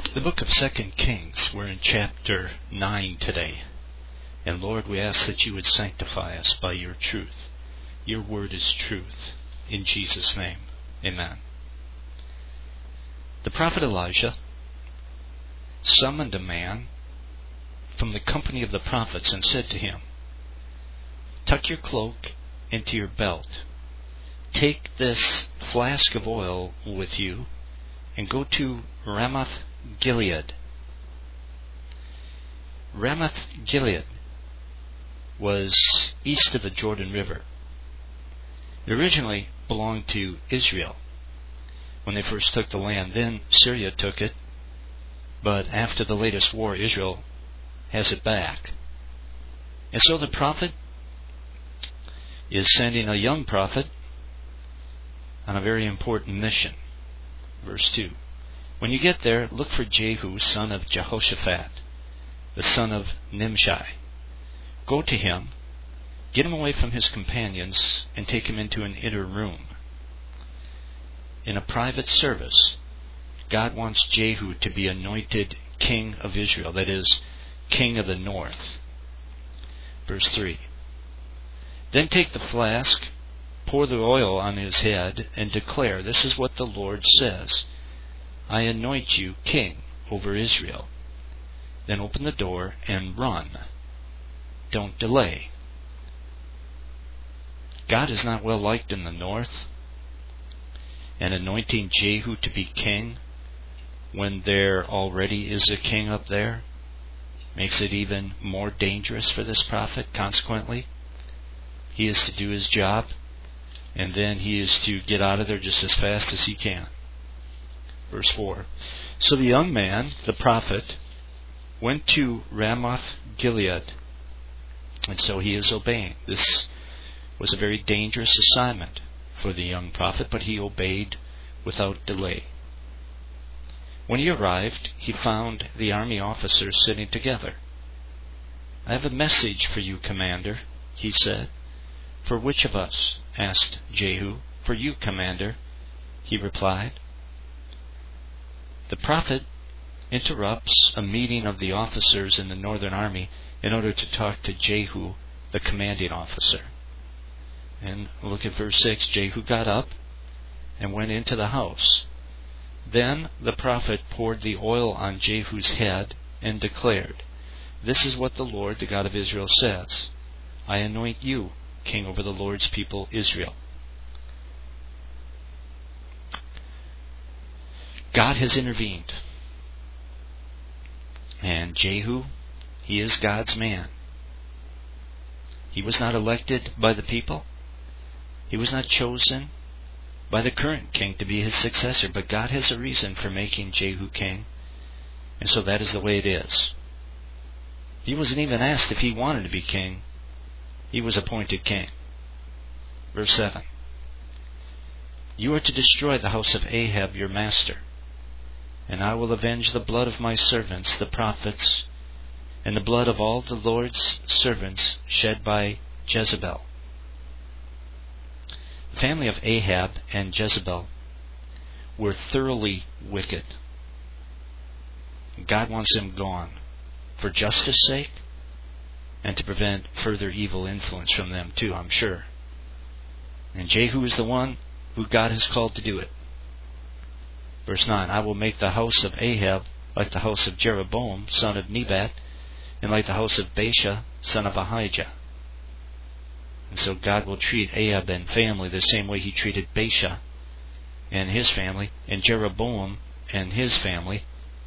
The book of 2 Kings, we're in chapter 9 today. And Lord, we ask that you would sanctify us by your truth. Your word is truth. In Jesus' name, amen. The prophet Elijah summoned a man from the company of the prophets and said to him, "Tuck your cloak into your belt. Take this flask of oil with you and go to Ramoth Gilead." Ramoth Gilead was east of the Jordan River. It originally belonged to Israel when they first took the land. Then Syria took it, but after the latest war, Israel has it back. And so the prophet is sending a young prophet on a very important mission. Verse 2. When you get there, look for Jehu, son of Jehoshaphat, the son of Nimshi. Go to him, get him away from his companions, and take him into an inner room. In a private service, God wants Jehu to be anointed king of Israel, that is, king of the north. Verse 3. Then take the flask, pour the oil on his head, and declare, "This is what the Lord says. I anoint you king over Israel." Then open the door and run. Don't delay. God is not well liked in the north, and anointing Jehu to be king when there already is a king up there makes it even more dangerous for this prophet. Consequently, he is to do his job, and then he is to get out of there just as fast as he can. Verse 4. So the young man, the prophet, went to Ramoth Gilead, and so he is obeying. This was a very dangerous assignment for the young prophet, but he obeyed without delay. When he arrived, he found the army officers sitting together. "I have a message for you, commander," he said. "For which of us?" asked Jehu. "For you, commander," he replied. The prophet interrupts a meeting of the officers in the northern army in order to talk to Jehu, the commanding officer. And look at verse 6. Jehu got up and went into the house. Then the prophet poured the oil on Jehu's head and declared, "This is what the Lord, the God of Israel, says. I anoint you king over the Lord's people Israel." God has intervened. And Jehu, he is God's man. He was not elected by the people. He was not chosen by the current king to be his successor. But God has a reason for making Jehu king. And so that is the way it is. He wasn't even asked if he wanted to be king. He was appointed king. Verse 7. "You are to destroy the house of Ahab your master, and I will avenge the blood of my servants, the prophets, and the blood of all the Lord's servants shed by Jezebel." The family of Ahab and Jezebel were thoroughly wicked. God wants them gone for justice sake and to prevent further evil influence from them too, I'm sure. And Jehu is the one who God has called to do it. Verse 9. "I will make the house of Ahab like the house of Jeroboam, son of Nebat, and like the house of Baasha, son of Ahijah." And so God will treat Ahab and family the same way he treated Baasha and his family, and Jeroboam and his family.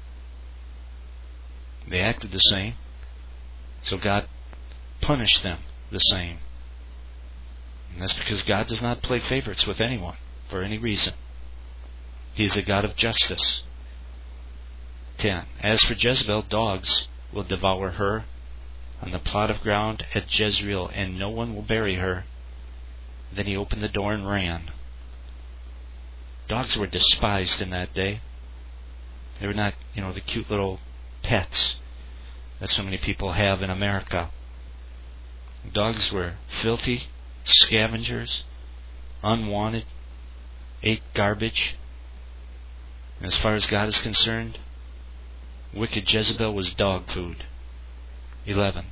They acted the same, so God punished them the same. And that's because God does not play favorites with anyone for any reason. He is a God of justice. 10. "As for Jezebel, dogs will devour her on the plot of ground at Jezreel, and no one will bury her." Then he opened the door and ran. Dogs were despised in that day. They were not, the cute little pets that so many people have in America. Dogs were filthy, scavengers, unwanted, ate garbage. And as far as God is concerned, Wicked Jezebel was dog food. 11.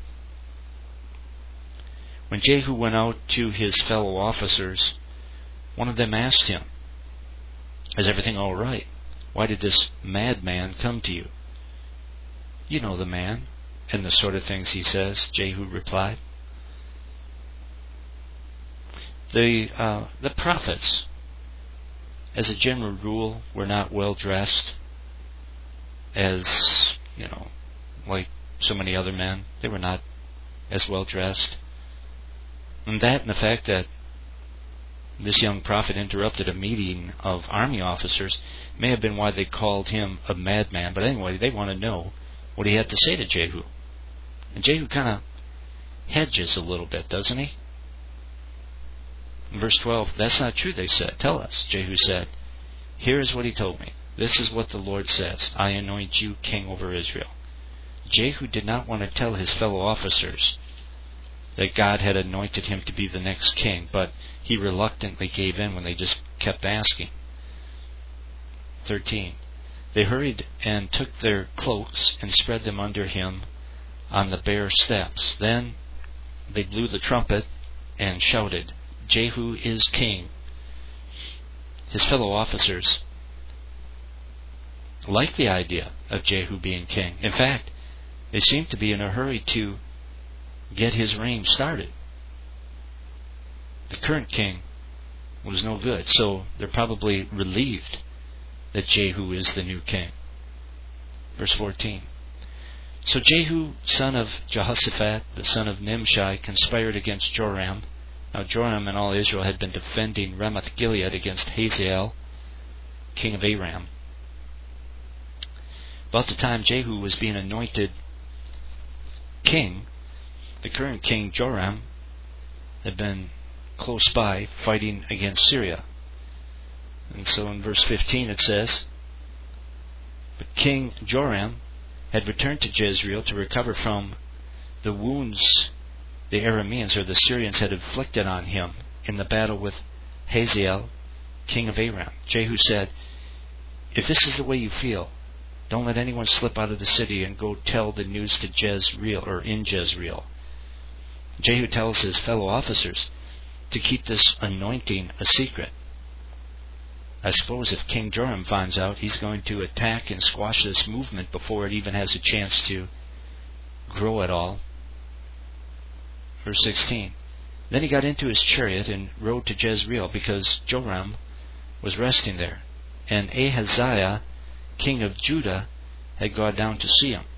When Jehu went out to his fellow officers, one of them asked him, "Is everything all right? Why did this madman come to you?" "You know the man, and the sort of things he says," Jehu replied. The prophets, as a general rule, were not well dressed, as, like so many other men. They were not as well dressed. And that and the fact that this young prophet interrupted a meeting of army officers may have been why they called him a madman. But anyway, they want to know what he had to say to Jehu. And Jehu kind of hedges a little bit, doesn't he? In verse 12, "That's not true," they said. "Tell us." Jehu said, "Here is what he told me. This is what the Lord says. I anoint you king over Israel." Jehu did not want to tell his fellow officers that God had anointed him to be the next king, but he reluctantly gave in when they just kept asking. 13. They hurried and took their cloaks and spread them under him on the bare steps. Then they blew the trumpet and shouted, "Jehu is king." His fellow officers liked the idea of Jehu being king. In fact, they seemed to be in a hurry to get his reign started. The current king was no good, so they're probably relieved that Jehu is the new king. Verse 14. So Jehu, son of Jehoshaphat, the son of Nimshi, conspired against Joram. Now Joram and all Israel had been defending Ramoth-Gilead against Hazael, king of Aram. About the time Jehu was being anointed king, the current king Joram had been close by fighting against Syria. And so in verse 15 it says, "But King Joram had returned to Jezreel to recover from the wounds the Arameans or the Syrians had inflicted on him in the battle with Hazael, king of Aram." Jehu said, "If this is the way you feel, don't let anyone slip out of the city and go tell the news to Jezreel or in Jezreel." Jehu tells his fellow officers to keep this anointing a secret. I suppose if King Joram finds out, he's going to attack and squash this movement before it even has a chance to grow at all. Verse 16. Then he got into his chariot and rode to Jezreel because Joram was resting there, and Ahaziah, king of Judah, had gone down to see him.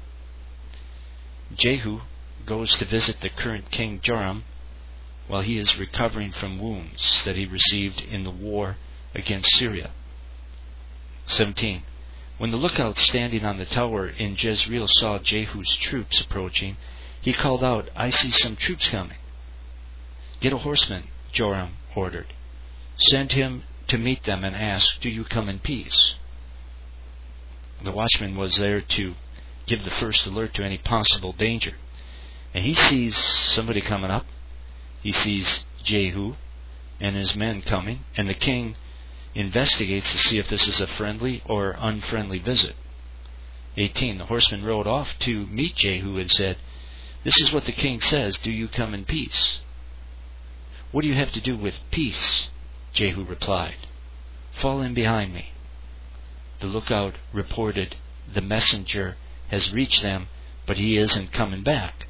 Jehu goes to visit the current king Joram while he is recovering from wounds that he received in the war against Syria. 17. When the lookout standing on the tower in Jezreel saw Jehu's troops approaching, he called out, "I see some troops coming." "Get a horseman," Joram ordered. "Send him to meet them and ask, 'Do you come in peace?'" The watchman was there to give the first alert to any possible danger. And he sees somebody coming up. He sees Jehu and his men coming, and the king investigates to see if this is a friendly or unfriendly visit. 18. The horseman rode off to meet Jehu and said, "This is what the king says, do you come in peace?" "What do you have to do with peace?" Jehu replied. "Fall in behind me." The lookout reported, "The messenger has reached them, but he isn't coming back."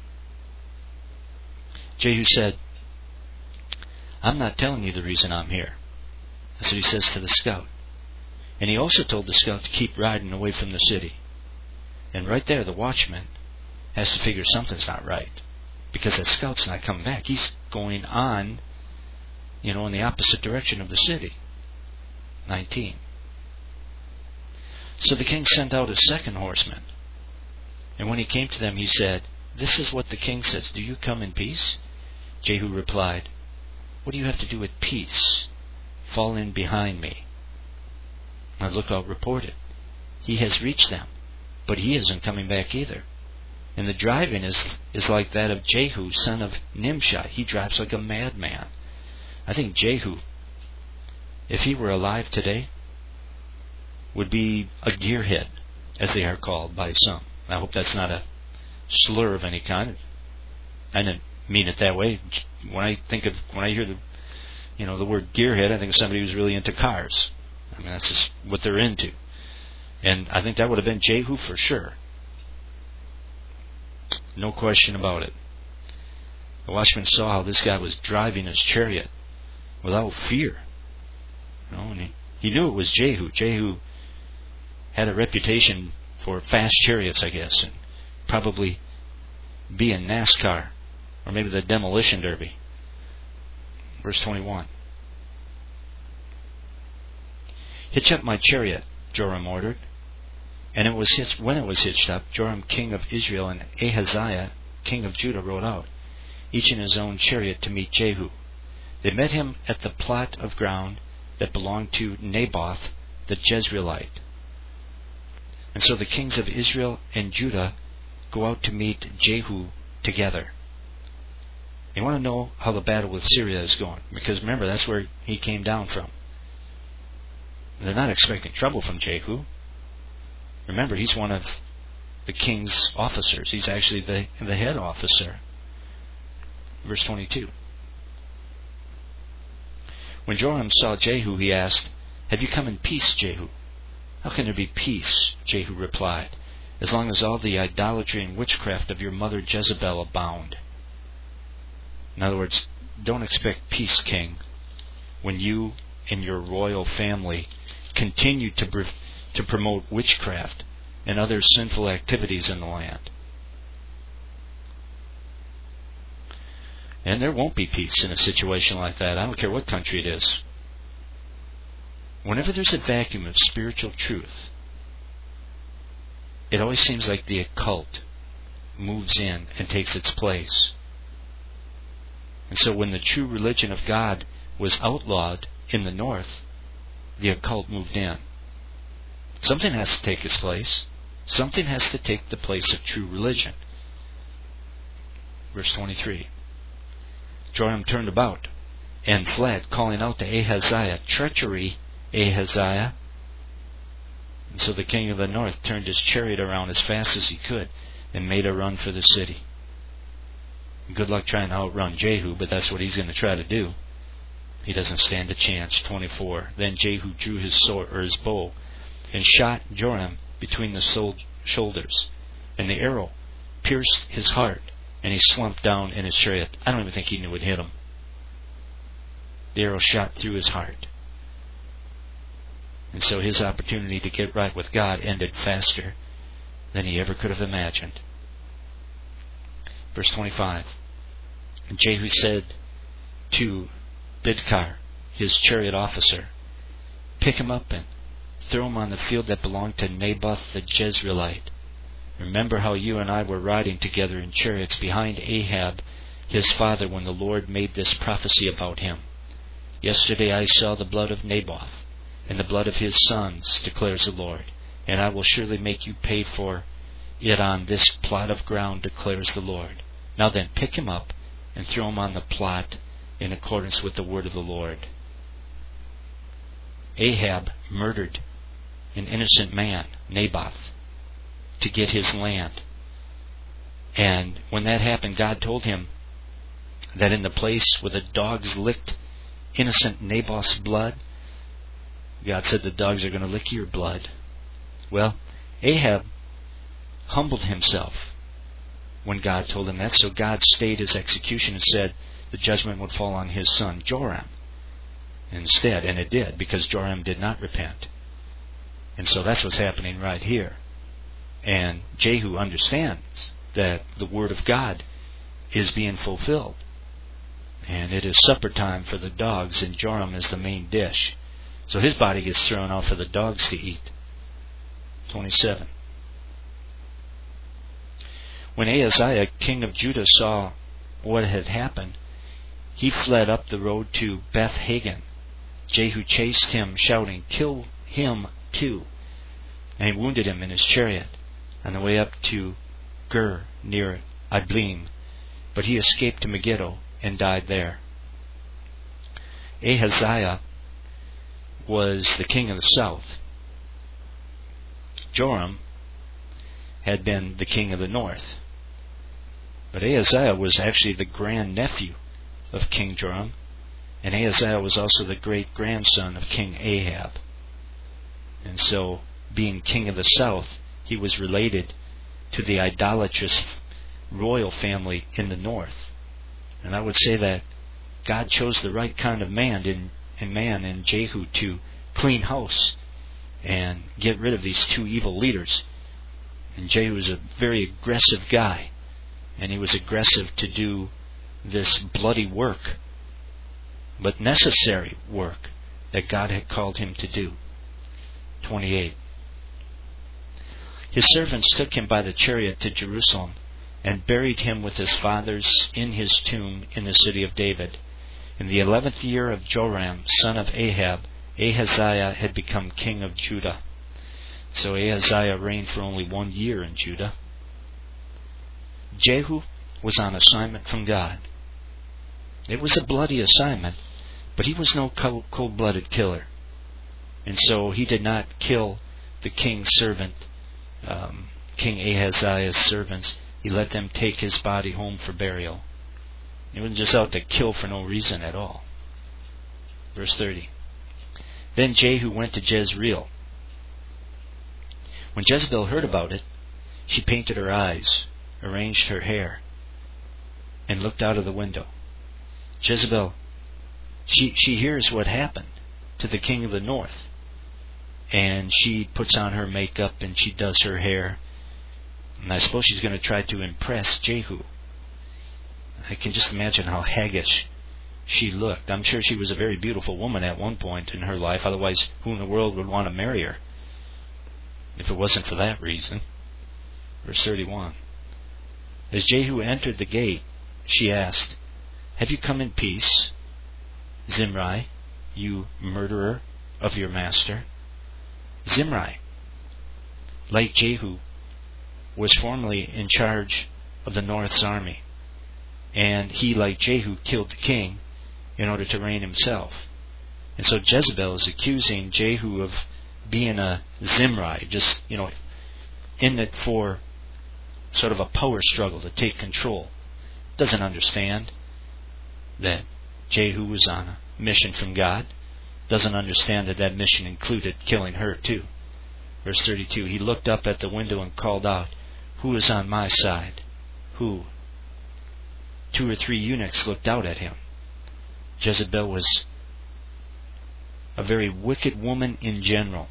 Jehu said, "I'm not telling you the reason I'm here." That's what he says to the scout. And he also told the scout to keep riding away from the city. And right there, the watchman has to figure something's not right, because that scout's not coming back. He's going on, in the opposite direction of the city. 19. So the king sent out a second horseman. And when he came to them, he said, "This is what the king says, do you come in peace?" Jehu replied, "What do you have to do with peace? Fall in behind me." The lookout reported, "He has reached them, but he isn't coming back either." And the driving is like that of Jehu, son of Nimshi. He drives like a madman. I think Jehu, if he were alive today, would be a gearhead as they are called by some. I hope that's not a slur of any kind. I didn't mean it that way. When I hear the word gearhead, I think of somebody who's really into cars. I mean, that's just what they're into. And I think that would have been Jehu for sure. No question about it. The watchman saw how this guy was driving his chariot without fear. And he knew it was Jehu. Jehu had a reputation for fast chariots, I guess, and probably be in NASCAR, or maybe the Demolition Derby. Verse 21. Hitch up my chariot, Joram ordered. And when it was hitched up, Joram, king of Israel, and Ahaziah, king of Judah, rode out, each in his own chariot, to meet Jehu. They met him at the plot of ground that belonged to Naboth the Jezreelite. And so the kings of Israel and Judah go out to meet Jehu together. You want to know how the battle with Syria is going, because remember, that's where he came down from. They're not expecting trouble from Jehu. Remember, he's one of the king's officers. He's actually the head officer. Verse 22. When Joram saw Jehu, he asked, "Have you come in peace, Jehu?" "How can there be peace?" Jehu replied, "as long as all the idolatry and witchcraft of your mother Jezebel abound." In other words, don't expect peace, king, when you and your royal family continue to promote witchcraft and other sinful activities in the land. And there won't be peace in a situation like that. I don't care what country it is. Whenever there's a vacuum of spiritual truth, it always seems like the occult moves in and takes its place. And so when the true religion of God was outlawed in the north, the occult moved in. Something has to take its place. Something has to take the place of true religion. Verse 23. Joram turned about and fled, calling out to Ahaziah, "Treachery, Ahaziah." And so the king of the north turned his chariot around as fast as he could and made a run for the city. Good luck trying to outrun Jehu, but that's what he's going to try to do. He doesn't stand a chance. 24. Then Jehu drew his sword, or his bow, and shot Joram between the shoulders, and the arrow pierced his heart, and he slumped down in his chariot. I don't even think he knew it hit him. The arrow shot through his heart. And so his opportunity to get right with God ended faster than he ever could have imagined. Verse 25. And Jehu said to Bidkar, his chariot officer, "Pick him up and throw him on the field that belonged to Naboth the Jezreelite. Remember how you and I were riding together in chariots behind Ahab, his father, when the Lord made this prophecy about him. Yesterday I saw the blood of Naboth, and the blood of his sons, declares the Lord, and I will surely make you pay for it on this plot of ground, declares the Lord. Now then, pick him up and throw him on the plot in accordance with the word of the Lord." Ahab murdered an innocent man, Naboth, to get his land. And when that happened, God told him that in the place where the dogs licked innocent Naboth's blood, God said the dogs are going to lick your blood. Well, Ahab humbled himself when God told him that, so God stayed his execution and said the judgment would fall on his son Joram instead, and it did, because Joram did not repent. And so that's what's happening right here. And Jehu understands that the word of God is being fulfilled. And it is supper time for the dogs, and Joram is the main dish. So his body gets thrown out for the dogs to eat. 27. When Ahaziah, king of Judah, saw what had happened, he fled up the road to Beth-Hagan. Jehu chased him, shouting, "Kill him too." And he wounded him in his chariot on the way up to Gur near Ibleam. But he escaped to Megiddo and died there. Ahaziah was the king of the south. Joram had been the king of the north. But Ahaziah was actually the grandnephew of King Joram, and Ahaziah was also the great-grandson of King Ahab. And so, being king of the south, he was related to the idolatrous royal family in the north. And I would say that God chose the right kind of man in Jehu to clean house and get rid of these two evil leaders. And Jehu was a very aggressive guy, and he was aggressive to do this bloody work, but necessary work that God had called him to do. 28. His servants took him by the chariot to Jerusalem and buried him with his fathers in his tomb in the city of David. In the 11th year of Joram, son of Ahab, Ahaziah had become king of Judah. So Ahaziah reigned for only 1 year in Judah. Jehu was on assignment from God. It was a bloody assignment, but he was no cold-blooded killer. And so he did not kill the king's servant, King Ahaziah's servants. He let them take his body home for burial. He wasn't just out to kill for no reason at all. Verse 30. Then Jehu went to Jezreel. When Jezebel heard about it, she painted her eyes, arranged her hair, and looked out of the window. Jezebel, she hears what happened to the king of the north, and she puts on her makeup and she does her hair, and I suppose she's going to try to impress Jehu. I can just imagine how haggish she looked. I'm sure she was a very beautiful woman at one point in her life, otherwise who in the world would want to marry her if it wasn't for that reason? Verse 31. As Jehu entered the gate, she asked, "Have you come in peace, Zimri, you murderer of your master?" Zimri, like Jehu, was formerly in charge of the north's army, and he, like Jehu, killed the king in order to reign himself. And so Jezebel is accusing Jehu of being a Zimri, just, in it for sort of a power struggle to take control. Doesn't understand that Jehu was on a mission from God. Doesn't understand that mission included killing her too. Verse 32, he looked up at the window and called out, "Who is on my side? Who?" 2 or 3 eunuchs looked out at him. Jezebel was a very wicked woman in general.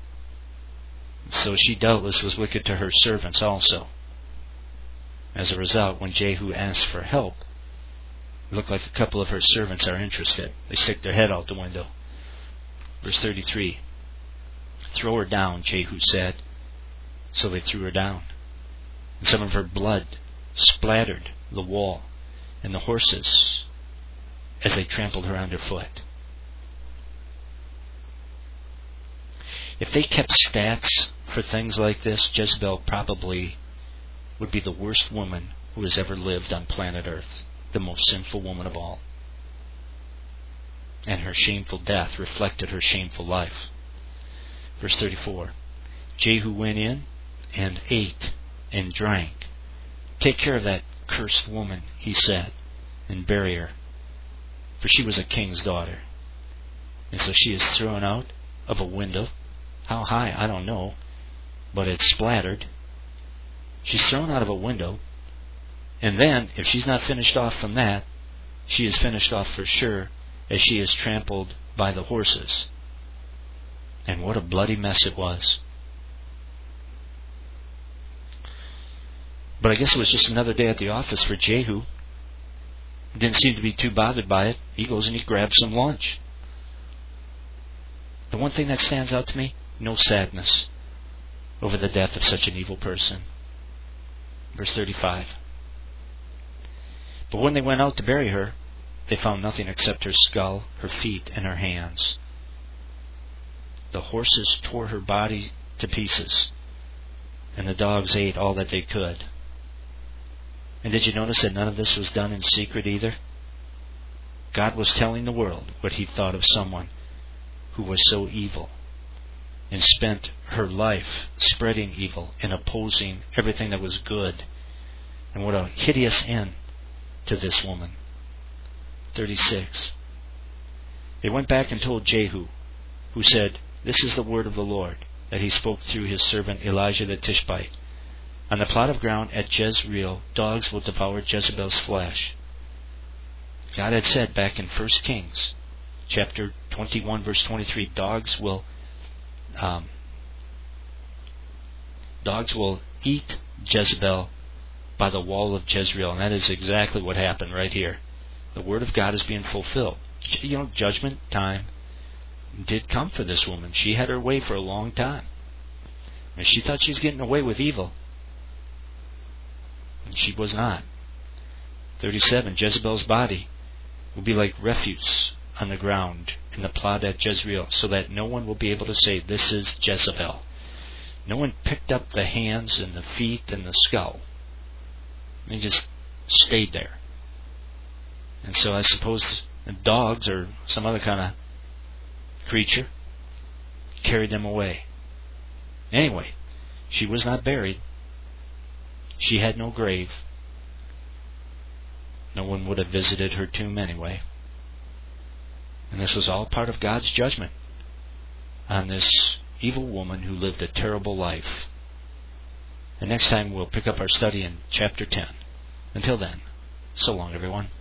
So she doubtless was wicked to her servants also. As a result, when Jehu asked for help, it looked like a couple of her servants are interested. They stick their head out the window. Verse 33, "Throw her down," Jehu said. So they threw her down. And some of her blood splattered the wall and the horses as they trampled her underfoot. If they kept stats for things like this, Jezebel probably would be the worst woman who has ever lived on planet Earth, the most sinful woman of all. And her shameful death reflected her shameful life. Verse 34, Jehu went in and ate and drank. "Take care of that cursed woman," he said, "and bury her, for she was a king's daughter." And so she is thrown out of a window. How high, I don't know, but it's splattered. She's thrown out of a window, and then, if she's not finished off from that, she is finished off for sure, as she is trampled by the horses. And what a bloody mess it was. But I guess it was just another day at the office for Jehu. Didn't seem to be too bothered by it. He goes and he grabs some lunch. The one thing that stands out to me, no sadness over the death of such an evil person. Verse 35. But when they went out to bury her, they found nothing except her skull, her feet, and her hands. The horses tore her body to pieces, and the dogs ate all that they could. And did you notice that none of this was done in secret either? God was telling the world what he thought of someone who was so evil. and spent her life spreading evil and opposing everything that was good. And what a hideous end to this woman. 36. They went back and told Jehu, who said, "This is the word of the Lord, that he spoke through his servant Elijah the Tishbite. On the plot of ground at Jezreel, dogs will devour Jezebel's flesh." God had said back in 1 Kings, chapter 21, verse 23, dogs will eat Jezebel by the wall of Jezreel. And that is exactly what happened right here. The word of God is being fulfilled. Judgment time did come for this woman. She had her way for a long time. And she thought she was getting away with evil. And she was not. 37. Jezebel's body will be like refuse on the ground in the plot at Jezreel, so that no one will be able to say, "This is Jezebel." No one picked up the hands and the feet and the skull. They just stayed there. And so I suppose dogs or some other kind of creature carried them away. Anyway, she was not buried. She had no grave. No one would have visited her tomb anyway. And this was all part of God's judgment on this evil woman who lived a terrible life. And next time we'll pick up our study in chapter 10. Until then, so long everyone.